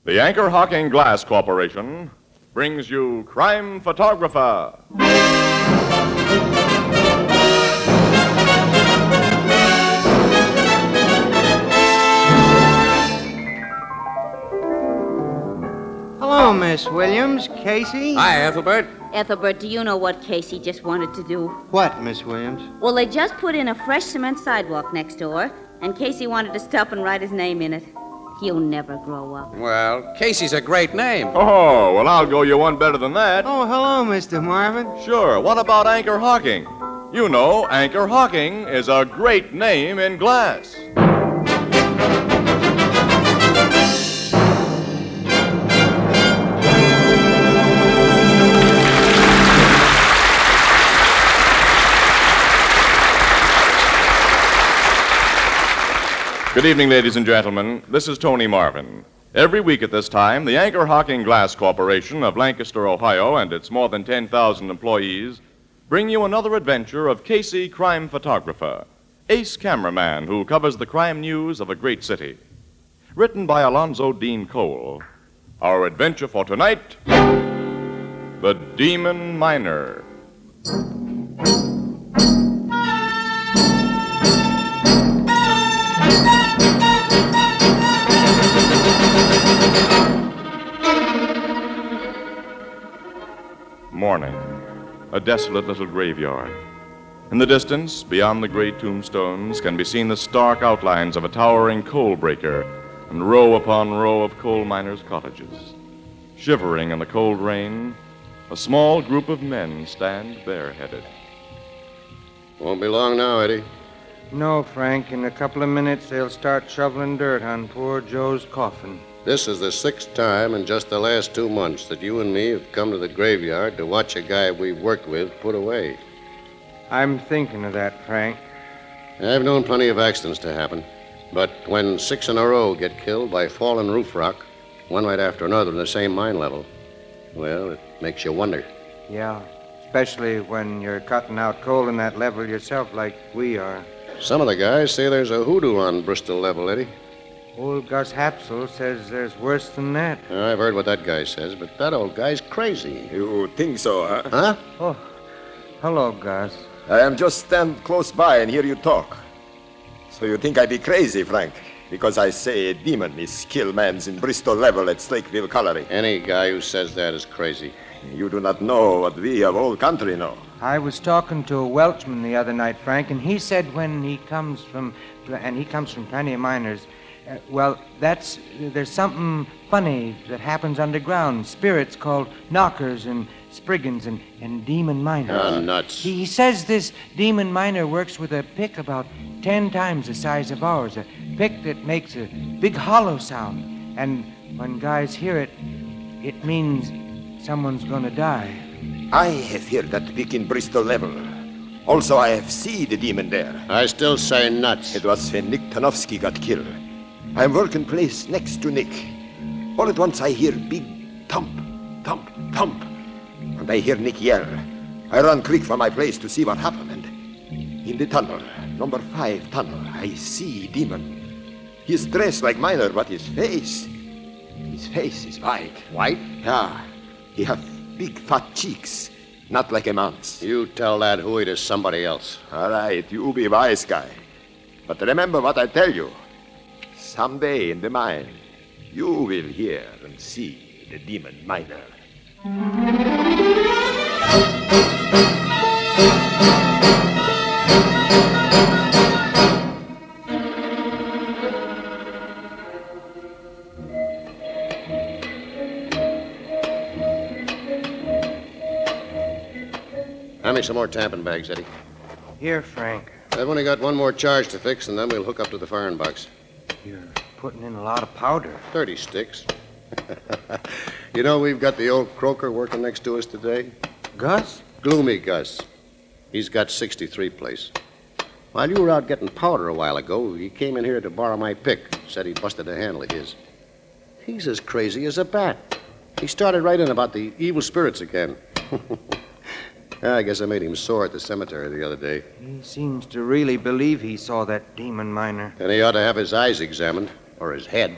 The Anchor Hocking Glass Corporation brings you Crime Photographer. Hello, Miss Williams. Casey? Hi, Ethelbert. Ethelbert, do you know what Casey just wanted to do? What, Miss Williams? Well, they just put in a fresh cement sidewalk next door, and Casey wanted to stop and write his name in it. He'll never grow up. Well, Casey's a great name. Oh, well, I'll go you one better than that. Oh, hello, Mr. Marvin. Sure, what about Anchor Hocking? You know, Anchor Hocking is a great name in glass. Good evening, ladies and gentlemen. This is Tony Marvin. Every week at this time, the Anchor Hocking Glass Corporation of Lancaster, Ohio, and its more than 10,000 employees bring you another adventure of Casey, crime photographer, ace cameraman who covers the crime news of a great city. Written by Alonzo Dean Cole. Our adventure for tonight, The Demon Miner. Morning. A desolate little graveyard. In the distance, beyond the gray tombstones, can be seen the stark outlines of a towering coal breaker and row upon row of coal miners' cottages. Shivering in the cold rain, a small group of men stand bareheaded. Won't be long now, Eddie. No, Frank. In a couple of minutes, they'll start shoveling dirt on poor Joe's coffin. This is the 6th time in just the last 2 months that you and me have come to the graveyard to watch a guy we've worked with put away. I'm thinking of that, Frank. I've known plenty of accidents to happen, but when 6 in a row get killed by fallen roof rock, one right after another in the same mine level, well, it makes you wonder. Yeah, especially when you're cutting out coal in that level yourself like we are. Some of the guys say there's a hoodoo on Bristol level, Eddie. Old Gus Hapsel says there's worse than that. I've heard what that guy says, but that old guy's crazy. You think so, huh? Huh? Oh, hello, Gus. I am just stand close by and hear you talk. So you think I be crazy, Frank? Because I say a demon is kill mans in Bristol level at Slakeville Colliery. Any guy who says that is crazy. You do not know what we of old country know. I was talking to a Welchman the other night, Frank, and he said when he comes from plenty of miners, there's something funny that happens underground. Spirits called knockers and spriggans and demon miners. Oh, nuts. He says this demon miner works with a pick about 10 times the size of ours, a pick that makes a big hollow sound. And when guys hear it, it means someone's gonna die. I have heard that pick in Bristol level. Also, I have seen the demon there. I still say nuts. It was when Nick Tanofsky got killed. I'm working place next to Nick. All at once I hear big thump, thump, thump. And I hear Nick yell. I run quick from my place to see what happened. And in the tunnel, number 5 tunnel, I see demon. He is dressed like miner, but his face is white. White? Yeah. He have big fat cheeks, not like a man's. You tell that hooey to somebody else. All right, you be wise guy. But remember what I tell you. Someday in the mine, you will hear and see the demon miner. Hand me some more tampon bags, Eddie. Here, Frank. I've only got one more charge to fix, and then we'll hook up to the firing box. You're putting in a lot of powder. 30 sticks. You know, we've got the old croaker working next to us today. Gus? Gloomy Gus. He's got 63 place. While you were out getting powder a while ago, he came in here to borrow my pick. Said he busted a handle of his. He's as crazy as a bat. He started right in about the evil spirits again. I guess I made him sore at the cemetery the other day. He seems to really believe he saw that demon miner. And he ought to have his eyes examined, or his head.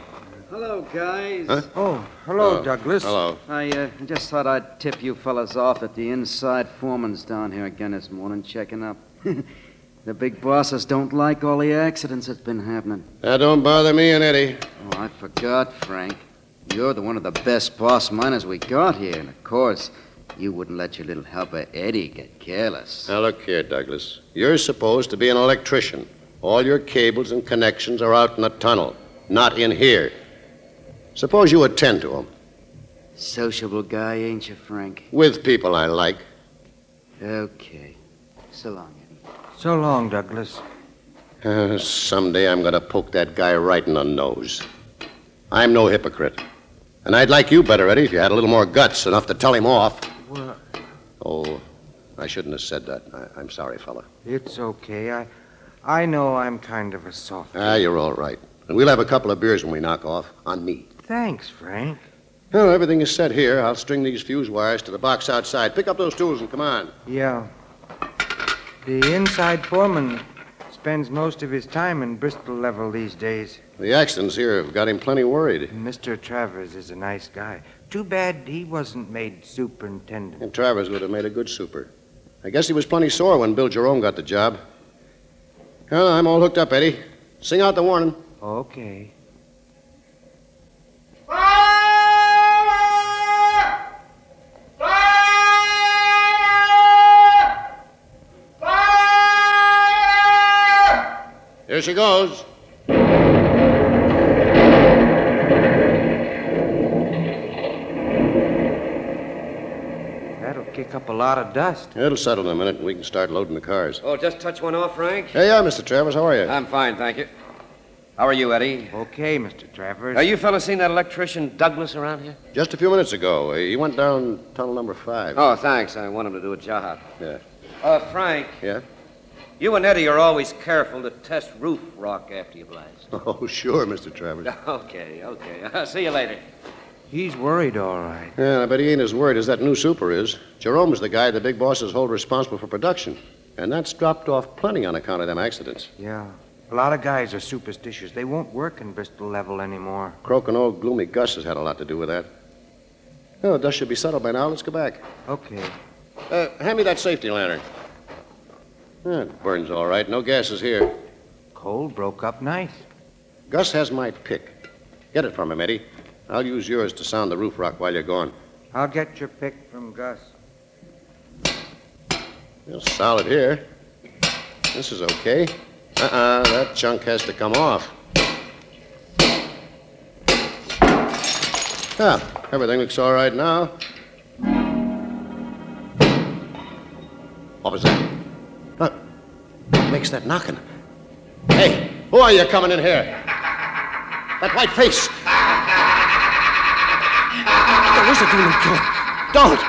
Hello, guys. Huh? Oh, hello, Douglas. Hello. I just thought I'd tip you fellas off that the inside foreman's down here again this morning checking up. The big bosses don't like all the accidents that's been happening. That don't bother me and Eddie. Oh, I forgot, Frank. You're one of the best boss miners we got here, and of course, you wouldn't let your little helper Eddie get careless. Now, look here, Douglas. You're supposed to be an electrician. All your cables and connections are out in the tunnel, not in here. Suppose you attend to them. Sociable guy, ain't you, Frank? With people I like. Okay. So long, Eddie. So long, Douglas. Someday I'm going to poke that guy right in the nose. I'm no hypocrite. And I'd like you better, Eddie, if you had a little more guts, enough to tell him off. Well, Oh, I shouldn't have said that. I'm sorry, fella. it's okay. I know I'm kind of a soft. You're all right. And we'll have a couple of beers when we knock off. On me. Thanks, Frank. Well, everything is set here. I'll string these fuse wires to the box outside. Pick up those tools and come on. Yeah. The inside foreman spends most of his time in Bristol level these days. The accidents here have got him plenty worried. Mr. Travers is a nice guy. Too bad he wasn't made superintendent. And Travers would have made a good super. I guess he was plenty sore when Bill Jerome got the job. Well, I'm all hooked up, Eddie. Sing out the warning. Okay. Here she goes. That'll kick up a lot of dust. It'll settle in a minute and we can start loading the cars. Oh, just touch one off, Frank? Hey, Mr. Travers. How are you? I'm fine, thank you. How are you, Eddie? Okay, Mr. Travers. Are you fellas seen that electrician Douglas around here? Just a few minutes ago. He went down tunnel number 5. Oh, thanks. I want him to do a job. Yeah. Frank. Yeah? You and Eddie are always careful to test roof rock after you blast. Oh, sure, Mr. Travers. Okay. I'll see you later. He's worried, all right. Yeah, I bet he ain't as worried as that new super is. Jerome's the guy the big bosses hold responsible for production. And that's dropped off plenty on account of them accidents. Yeah. A lot of guys are superstitious. They won't work in Bristol level anymore. Croaking old gloomy Gus has had a lot to do with that. Oh, dust should be settled by now. Let's go back. Okay. Hand me that safety lantern. It burns all right. No gases here. Coal broke up nice. Gus has my pick. Get it from him, Eddie. I'll use yours to sound the roof rock while you're gone. I'll get your pick from Gus. It's solid here. This is okay. That chunk has to come off. Everything looks all right now. What was that? What makes that knocking? Hey, who are you coming in here? That white face. There is a demon killer. Don't!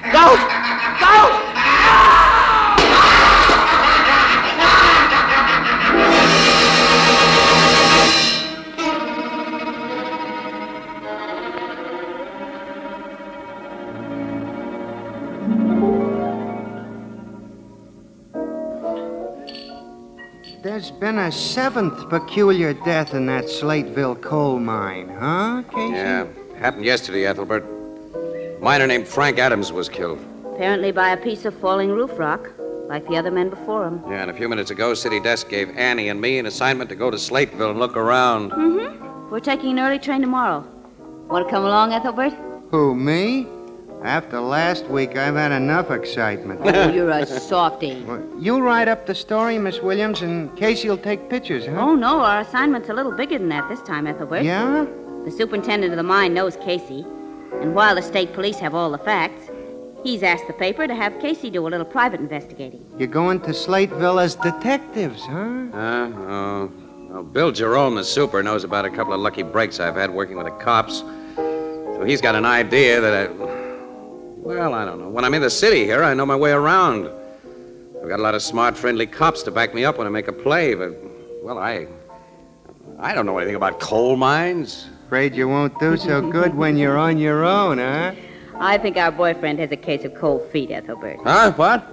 There's been a 7th peculiar death in that Slateville coal mine, huh, Casey? Yeah, happened yesterday, Ethelbert. Miner named Frank Adams was killed. Apparently by a piece of falling roof rock, like the other men before him. Yeah, and a few minutes ago, City Desk gave Annie and me an assignment to go to Slateville and look around. Mm-hmm. We're taking an early train tomorrow. Want to come along, Ethelbert? Who, me? After last week, I've had enough excitement. Oh, you're a softy. Well, you'll write up the story, Miss Williams, and Casey'll take pictures, huh? Oh, no, our assignment's a little bigger than that this time, Ethelbert. Yeah? The superintendent of the mine knows Casey, and while the state police have all the facts, he's asked the paper to have Casey do a little private investigating. You're going to Slateville as detectives, huh? Well, Bill Jerome, the super, knows about a couple of lucky breaks I've had working with the cops. So he's got an idea that I don't know. When I'm in the city here, I know my way around. I've got a lot of smart, friendly cops to back me up when I make a play, but, well, I don't know anything about coal mines. Afraid you won't do so good when you're on your own, huh? I think our boyfriend has a case of cold feet, Ethelbert. Huh? What?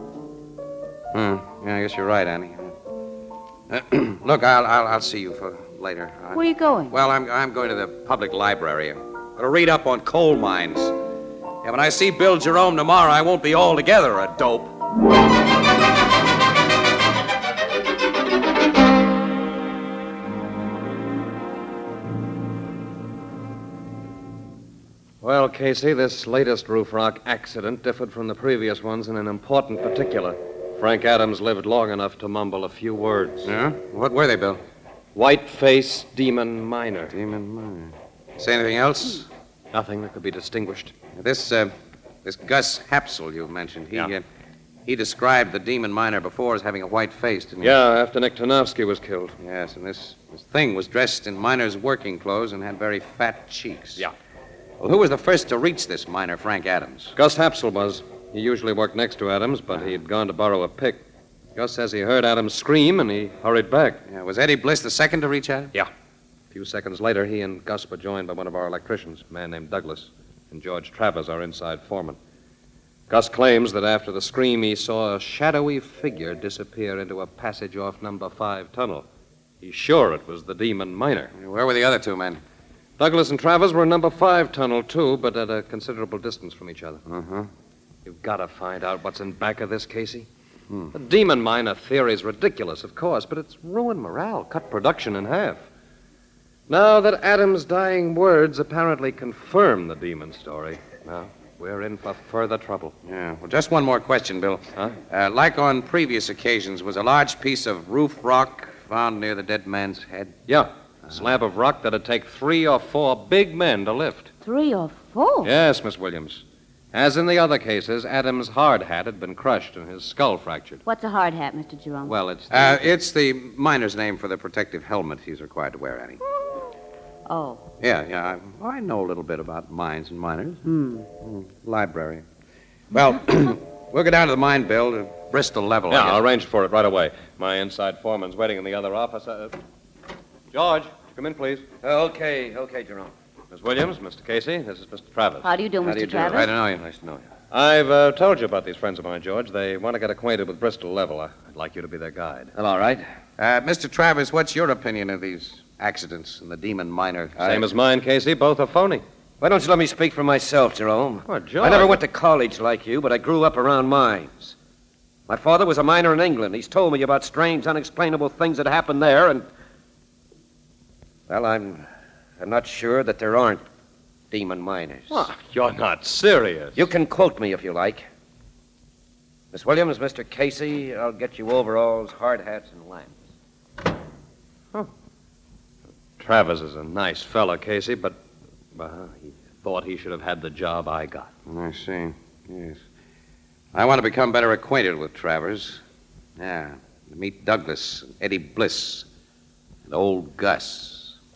Mm-hmm. Yeah, I guess you're right, Annie. Look, I'll see you later. Where are you going? Well, I'm going to the public library. I'm going to read up on coal mines. Yeah, when I see Bill Jerome tomorrow, I won't be altogether a dope. Well, Casey, this latest roof rock accident differed from the previous ones in an important particular. Frank Adams lived long enough to mumble a few words. Yeah? What were they, Bill? White-face demon miner. Demon miner. Say anything else? Nothing that could be distinguished. This Gus Hapsel you mentioned, he described the demon miner before as having a white face, didn't he? Yeah, after Nick Tarnowski was killed. Yes, and this thing was dressed in miner's working clothes and had very fat cheeks. Yeah. Well, who was the first to reach this miner, Frank Adams? Gus Hapsel was. He usually worked next to Adams, but he'd gone to borrow a pick. Gus says he heard Adams scream, and he hurried back. Yeah, was Eddie Bliss the second to reach Adams? Yeah. A few seconds later, he and Gus were joined by one of our electricians, a man named Douglas, and George Travers, our inside foreman. Gus claims that after the scream, he saw a shadowy figure disappear into a passage off number 5 tunnel. He's sure it was the demon miner. Where were the other two men? Douglas and Travers were in number 5 tunnel, too, but at a considerable distance from each other. Uh-huh. You've got to find out what's in back of this, Casey. The demon miner theory's ridiculous, of course, but it's ruined morale, cut production in half. Now that Adams' dying words apparently confirm the demon story, now we're in for further trouble. Yeah. Well, just one more question, Bill. Huh? Like on previous occasions, was a large piece of roof rock found near the dead man's head? Yeah, a slab of rock that'd take 3 or 4 big men to lift. 3 or 4? Yes, Miss Williams. As in the other cases, Adams' hard hat had been crushed and his skull fractured. What's a hard hat, Mr. Jerome? Well, it's... It's the miner's name for the protective helmet he's required to wear, Annie. Oh. Yeah. I know a little bit about mines and miners. Library. Well, we'll go down to the mine, Bill, to Bristol level. Yeah, I'll arrange for it right away. My inside foreman's waiting in the other office. George, come in, please. Okay, Jerome. Miss Williams, Mr. Casey, this is Mr. Travers. How do you do, Mr. Travers? I don't know you. Nice to know you. I've told you about these friends of mine, George. They want to get acquainted with Bristol level. I'd like you to be their guide. Well, all right. Mr. Travers, what's your opinion of these accidents and the demon miner? Same as mine, Casey. Both are phony. Why don't you let me speak for myself, Jerome? Oh, George. I never went to college like you, but I grew up around mines. My father was a miner in England. He's told me about strange, unexplainable things that happened there, and... Well, I'm not sure that there aren't demon miners. Oh, you're not serious. You can quote me if you like. Miss Williams, Mr. Casey, I'll get you overalls, hard hats, and lamps. Travers is a nice fella, Casey, but he thought he should have had the job I got. I see. Yes. I want to become better acquainted with Travers. Yeah. Meet Douglas, and Eddie Bliss, and old Gus.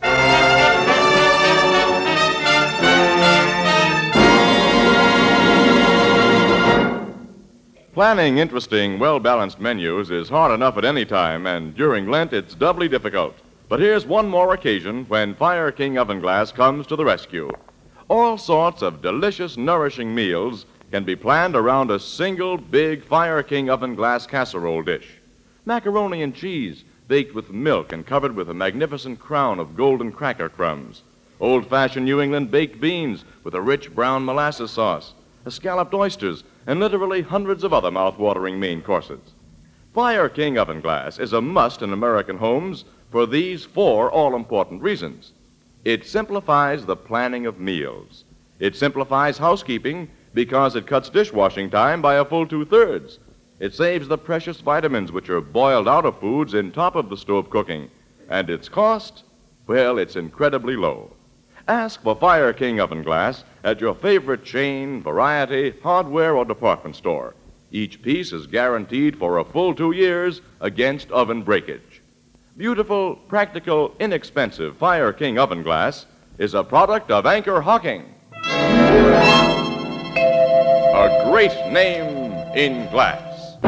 Planning interesting, well-balanced menus is hard enough at any time, and during Lent it's doubly difficult. But here's one more occasion when Fire King Oven Glass comes to the rescue. All sorts of delicious, nourishing meals can be planned around a single big Fire King Oven Glass casserole dish. Macaroni and cheese, baked with milk and covered with a magnificent crown of golden cracker crumbs. Old-fashioned New England baked beans with a rich brown molasses sauce. Scalloped oysters, and literally hundreds of other mouth-watering main courses. Fire King Oven Glass is a must in American homes for these 4 all-important reasons. It simplifies the planning of meals. It simplifies housekeeping because it cuts dishwashing time by a full 2/3. It saves the precious vitamins which are boiled out of foods in top of the stove cooking. And its cost? Well, it's incredibly low. Ask for Fire King Oven Glass at your favorite chain, variety, hardware, or department store. Each piece is guaranteed for a full 2 years against oven breakage. Beautiful, practical, inexpensive Fire King Oven Glass is a product of Anchor Hocking. A great name in glass.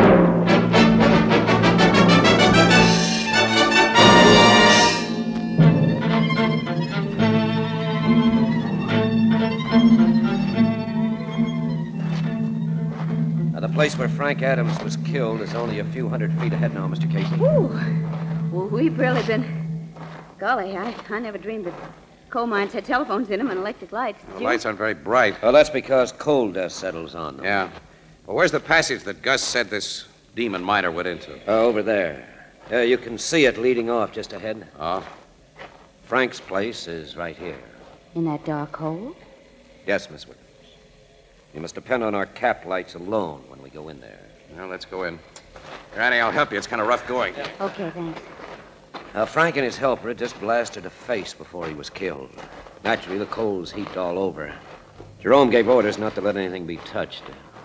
The place where Frank Adams was killed is only a few hundred feet ahead now, Mr. Casey. Ooh. Well, we've really been Golly, I never dreamed that coal mines had telephones in them and electric lights. Did The you? lights aren't very bright. Well, that's because coal dust settles on them. Yeah. Well, where's the passage that Gus said this demon miner went into? Over there. You can see it leading off just ahead. Oh? Frank's place is right here. In that dark hole? Yes, Miss Williams. You must depend on our cap lights alone when we go in there. Well, let's go in. Here, Annie, I'll help you. It's kind of rough going. Okay, thanks. Frank and his helper had just blasted a face before he was killed. Naturally, the coal's heaped all over. Jerome gave orders not to let anything be touched.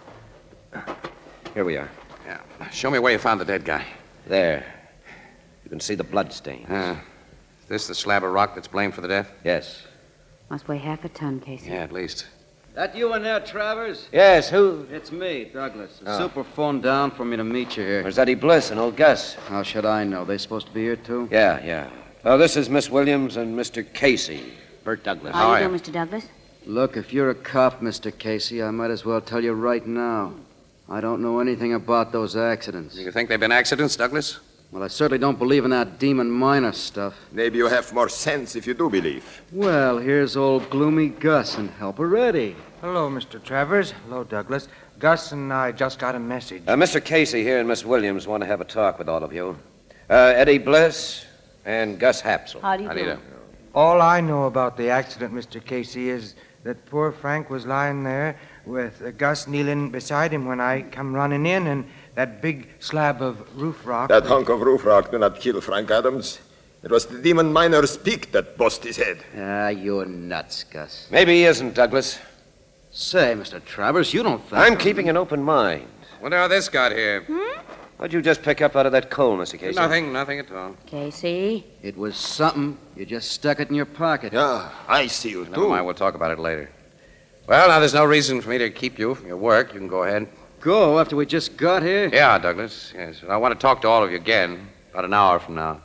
Here we are. Yeah. Show me where you found the dead guy. There. You can see the blood stains. Is this the slab of rock that's blamed for the death? Yes. Must weigh half a ton, Casey. Yeah, at least. That you in there, Travers? Yes, who? It's me, Douglas. The Oh. super phoned down for me to meet you here. Where's Eddie Bliss and old Gus? How should I know? They supposed to be here, too? Yeah. This is Miss Williams and Mr. Casey. Bert Douglas. How you doing, Mr. Douglas? Look, if you're a cop, Mr. Casey, I might as well tell you right now. I don't know anything about those accidents. You think they've been accidents, Douglas? Well, I certainly don't believe in that demon miner stuff. Maybe you have more sense if you do believe. Well, here's old gloomy Gus and Helper Eddie. Hello, Mr. Travers. Hello, Douglas. Gus and I just got a message. Mr. Casey here and Miss Williams want to have a talk with all of you. Eddie Bliss and Gus Hapsel. How do you do? All I know about the accident, Mr. Casey, is that poor Frank was lying there with Gus kneeling beside him when I come running in, and that big slab of roof rock. That hunk of roof rock do not kill Frank Adams. It was the demon miner's peak that bust his head. Ah, you're nuts, Gus. Maybe he isn't, Douglas. Say, Mr. Travers, you don't think... I'm keeping an open mind. Wonder how this got here. What'd you just pick up out of that coal, Mr. Casey? Nothing at all. Casey? It was something. You just stuck it in your pocket. Yeah, I see you, Never too. mind, we'll talk about it later. Well, now there's no reason for me to keep you from your work. You can go ahead. Go after we just got here? Yeah, Douglas. Yes. I want to talk to all of you again about an hour from now.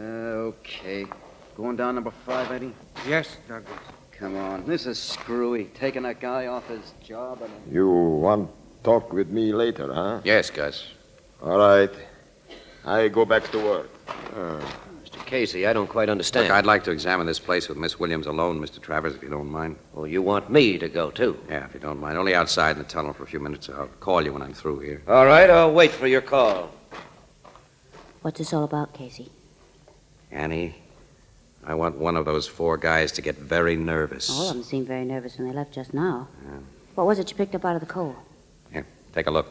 Okay. Going down number 5, Eddie? Yes, Douglas. Come on. This is screwy. Taking that guy off his job and... You want talk with me later, huh? Yes, Gus. All right. I go back to work. Mr. Casey, I don't quite understand. Look, I'd like to examine this place with Miss Williams alone, Mr. Travers, if you don't mind. Well, you want me to go, too? Yeah, if you don't mind. Only outside in the tunnel for a few minutes. I'll call you when I'm through here. All right, I'll wait for your call. What's this all about, Casey? Annie, I want one of those 4 guys to get very nervous. All of them seemed very nervous when they left just now. Yeah. What was it you picked up out of the coal? Here, take a look.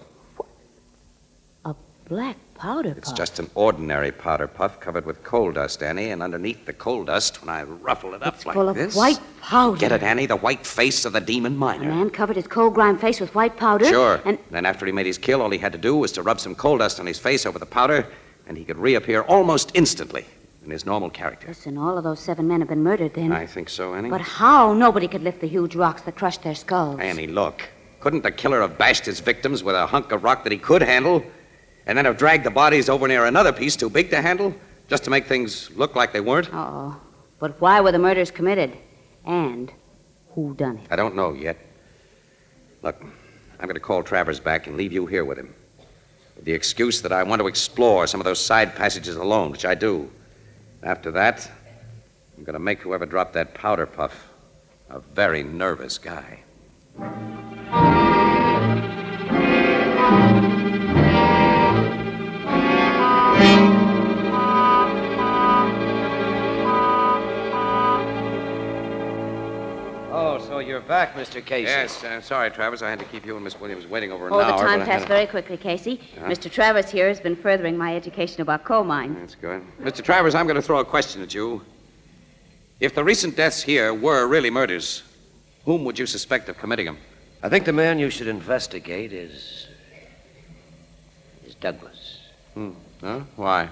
A black powder puff. It's just an ordinary powder puff covered with coal dust, Annie, and underneath the coal dust, when I ruffle it up it's like full of this... white powder. Get it, Annie? The white face of the demon A miner. man covered his coal-grimed face with white powder. Sure. And then after he made his kill, all he had to do was to rub some coal dust on his face over the powder, and he could reappear almost instantly in his normal character. listen, all of those 7 men have been murdered then. I think so, Annie. But how? Nobody could lift the huge rocks that crushed their skulls. Annie, look. Couldn't the killer have bashed his victims with a hunk of rock that he could handle, and then have dragged the bodies over near another piece too big to handle, just to make things look like they weren't? Uh-oh. But why were the murders committed? And who done it? I don't know yet. Look, I'm going to call Travers back and leave you here with him. With the excuse that I want to explore some of those side passages alone, which I do. After that, I'm going to make whoever dropped that powder puff a very nervous guy. Oh, so you're back, Mr. Casey. Yes, sorry, Travers. I had to keep you and Miss Williams waiting over an Oh, hour. the time but I had passed very quickly, Casey. Huh? Mr. Travers here has been furthering my education about coal mines. That's good. Mr. Travers, I'm going to throw a question at you. If the recent deaths here were really murders, whom would you suspect of committing them? I think the man you should investigate is Douglas. Huh? Why?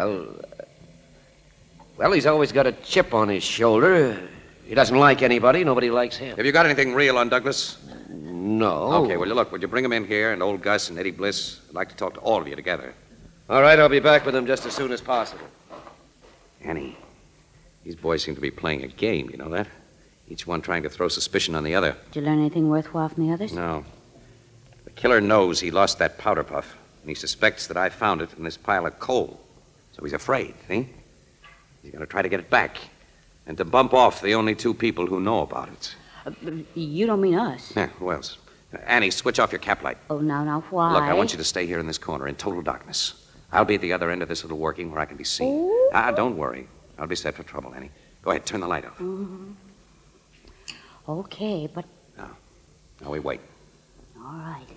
Well, he's always got a chip on his shoulder. He doesn't like anybody. Nobody likes him. Have you got anything real on Douglas? No. Okay, well, look, would you bring him in here, and old Gus and Eddie Bliss? I'd like to talk to all of you together. All right, I'll be back with him just as soon as possible. Annie, these boys seem to be playing a game, you know that? Each one trying to throw suspicion on the other. Did you learn anything worthwhile from the others? No. The killer knows he lost that powder puff, and he suspects that I found it in this pile of coal. So he's afraid, see? He's going to try to get it back and to bump off the only two people who know about it. You don't mean us. Yeah, who else? Annie, switch off your cap light. Oh, now, why? Look, I want you to stay here in this corner in total darkness. I'll be at the other end of this little working where I can be seen. Oh. Don't worry. I'll be set for trouble, Annie. Go ahead, turn the light off. Mm-hmm. Okay, but... Now we wait. All right.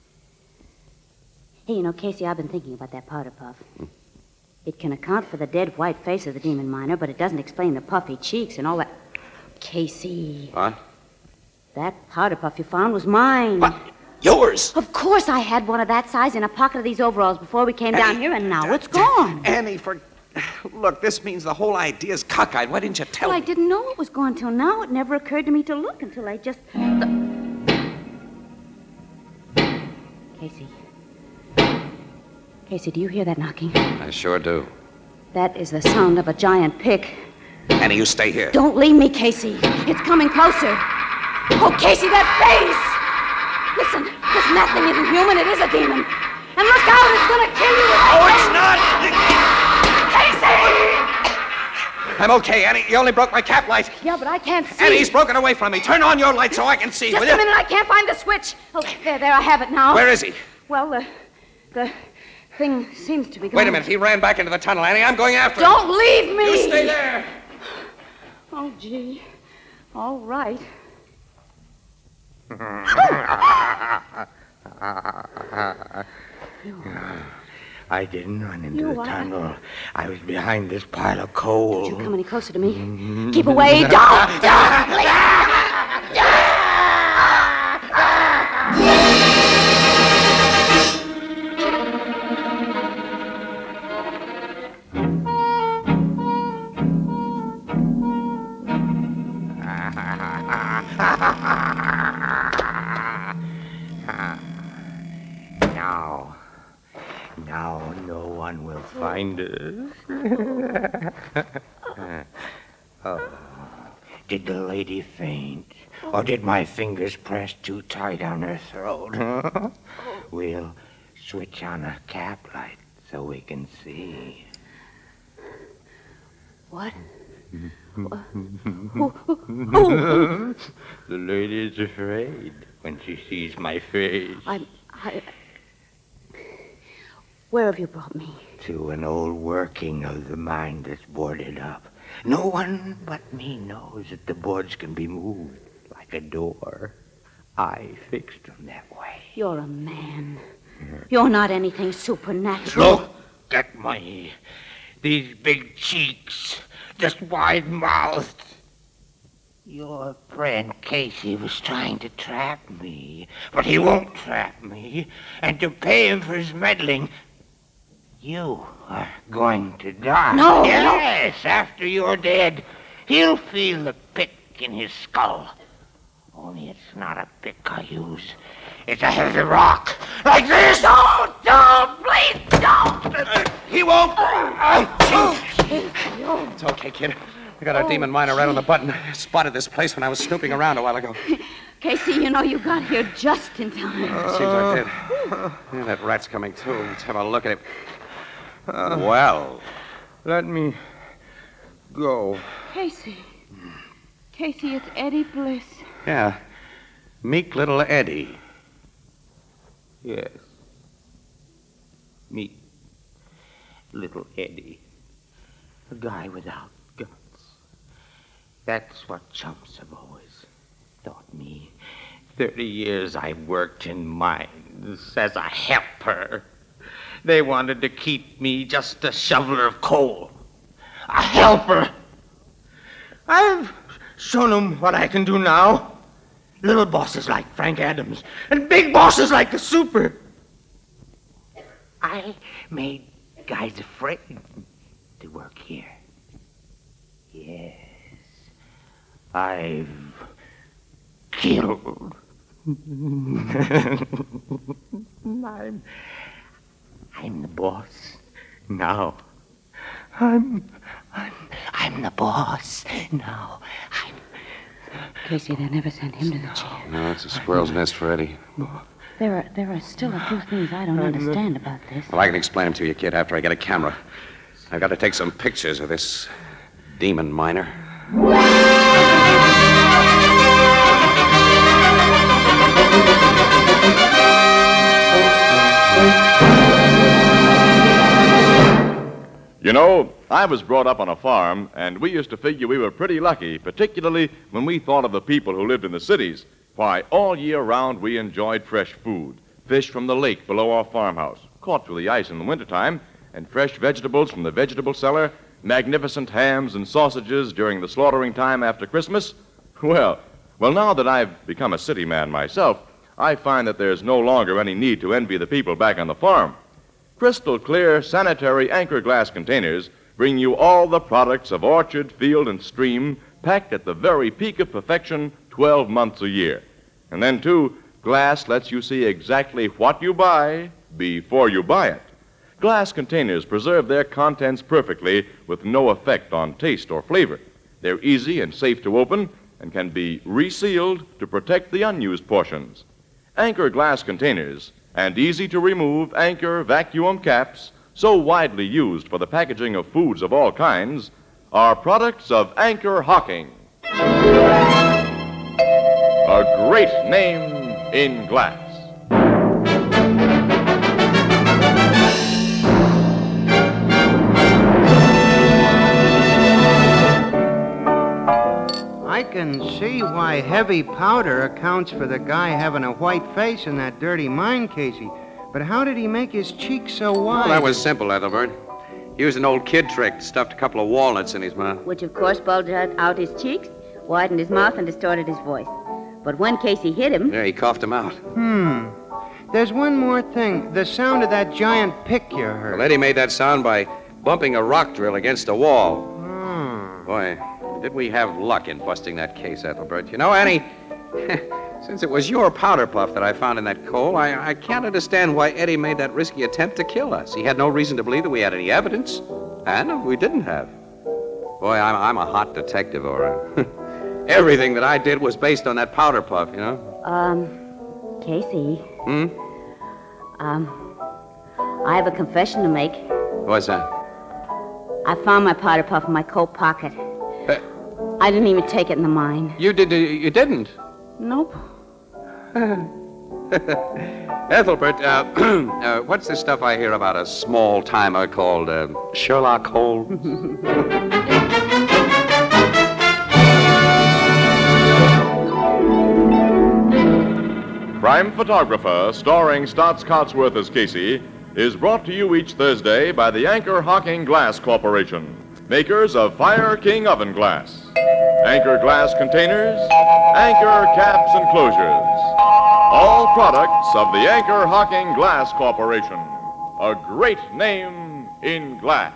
Hey, you know, Casey, I've been thinking about that powder puff. It can account for the dead white face of the demon miner, but it doesn't explain the puffy cheeks and all that. Casey. What? That powder puff you found was mine. What? Yours? Of course I had one of that size in a pocket of these overalls before we came down here, and now it's gone. Annie, Look, this means the whole idea's cockeyed. Why didn't you tell me? me? I didn't know it was gone till now. It never occurred to me to look until I just... Casey. Casey, do you hear that knocking? I sure do. That is the sound of a giant pick. Annie, you stay here. Don't leave me, Casey. It's coming closer. Oh, Casey, that face! Listen, that thing isn't human. It is a demon. And look out, it's going to kill you. Oh, it's not! Casey! I'm okay, Annie. You only broke my cap light. Yeah, but I can't see. Annie, he's broken away from me. Turn on your light so I can see, Just will you? a minute, I can't find the switch. Oh, there, I have it now. Where is he? Well, the thing seems to be gone. Wait a minute. He ran back into the tunnel, Annie. I'm going after him. Don't leave me! You stay there. Oh, gee. All right. I didn't run into the tunnel. I was behind this pile of coal. Don't you come any closer to me. Keep away. Don't! Now no one will find us. Oh, did the lady faint? Or did my fingers press too tight on her throat? We'll switch on a cap light so we can see. What? The lady's afraid when she sees my face. Where have you brought me? To an old working of the mine that's boarded up. No one but me knows that the boards can be moved like a door. I fixed them that way. You're a man. You're not anything supernatural. Look at me. These big cheeks, this wide-mouthed. Your friend Casey was trying to trap me, but he won't trap me. And to pay him for his meddling, you are going to die. No! Yes, after you're dead, he'll feel the pick in his skull. Only it's not a pick I use. It's a heavy rock. Like this. Don't, please, don't. He won't. It's okay, kid. I got our demon miner right on the button. I spotted this place when I was snooping around a while ago. Casey, you know you got here just in time. Seems I did. Yeah, that rat's coming too. Let's have a look at it. Well. Let me go. Casey, it's Eddie Bliss. Yeah. Meek little Eddie. Yes. Meek little Eddie. A guy without guts. That's what chumps have always taught me. 30 years I worked in mines as a helper. They wanted to keep me just a shoveler of coal. A helper. I've shown them what I can do now. Little bosses like Frank Adams and big bosses like the Super. I made guys afraid to work here. Yes. I've killed. I'm the boss now. I'm the boss now. Casey, they never sent him to the chair. No, it's a squirrel's nest for Eddie. There are still a few things I don't understand about this. Well, I can explain them to you, kid, after I get a camera. I've got to take some pictures of this demon miner. You know, I was brought up on a farm, and we used to figure we were pretty lucky, particularly when we thought of the people who lived in the cities. Why, all year round we enjoyed fresh food, fish from the lake below our farmhouse, caught through the ice in the wintertime, and fresh vegetables from the vegetable cellar, magnificent hams and sausages during the slaughtering time after Christmas. Well, now that I've become a city man myself, I find that there's no longer any need to envy the people back on the farm. Crystal clear, sanitary Anchor glass containers bring you all the products of orchard, field, and stream packed at the very peak of perfection 12 months a year. And then, too, glass lets you see exactly what you buy before you buy it. Glass containers preserve their contents perfectly with no effect on taste or flavor. They're easy and safe to open and can be resealed to protect the unused portions. Anchor glass containers and easy-to-remove Anchor vacuum caps, so widely used for the packaging of foods of all kinds, are products of Anchor Hocking. A great name in glass. I can see why heavy powder accounts for the guy having a white face in that dirty mine, Casey. But how did he make his cheeks so wide? Well, that was simple, Ethelbert. He used an old kid trick, stuffed a couple of walnuts in his mouth. Which, of course, bulged out his cheeks, widened his mouth, and distorted his voice. But when Casey hit him... Yeah, he coughed him out. There's one more thing. The sound of that giant pick you heard. Well, Eddie made that sound by bumping a rock drill against a wall. Boy, did we have luck in busting that case, Ethelbert. You know, Annie, since it was your powder puff that I found in that coal, I can't understand why Eddie made that risky attempt to kill us. He had no reason to believe that we had any evidence, and we didn't have. Boy, I'm a hot detective, Ora. Everything that I did was based on that powder puff, you know? Casey. I have a confession to make. What's that? I found my powder puff in my coat pocket. I didn't even take it in the mine. You didn't? Nope. Ethelbert, what's this stuff I hear about a small-timer called Sherlock Holmes? Crime Photographer, starring Stotts Cotsworth as Casey, is brought to you each Thursday by the Anchor Hocking Glass Corporation, makers of Fire King Oven Glass, Anchor Glass Containers, Anchor Caps and Closures. All products of the Anchor Hocking Glass Corporation, a great name in glass.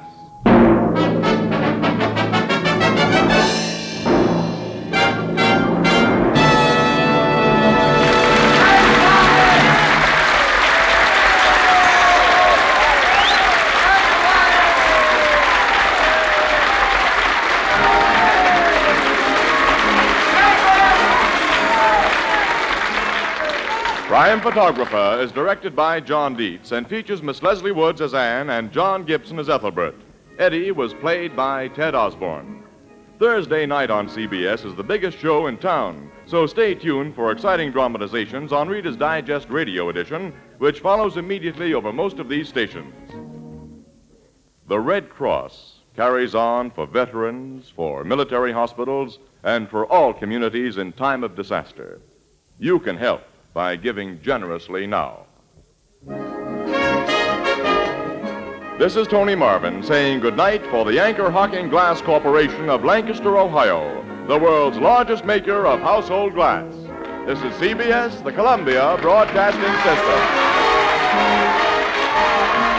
Crime Photographer is directed by John Dietz and features Miss Leslie Woods as Anne and John Gibson as Ethelbert. Eddie was played by Ted Osborne. Thursday night on CBS is the biggest show in town, so stay tuned for exciting dramatizations on Reader's Digest Radio Edition, which follows immediately over most of these stations. The Red Cross carries on for veterans, for military hospitals, and for all communities in time of disaster. You can help by giving generously now. This is Tony Marvin saying goodnight for the Anchor Hocking Glass Corporation of Lancaster, Ohio, the world's largest maker of household glass. This is CBS, the Columbia Broadcasting System.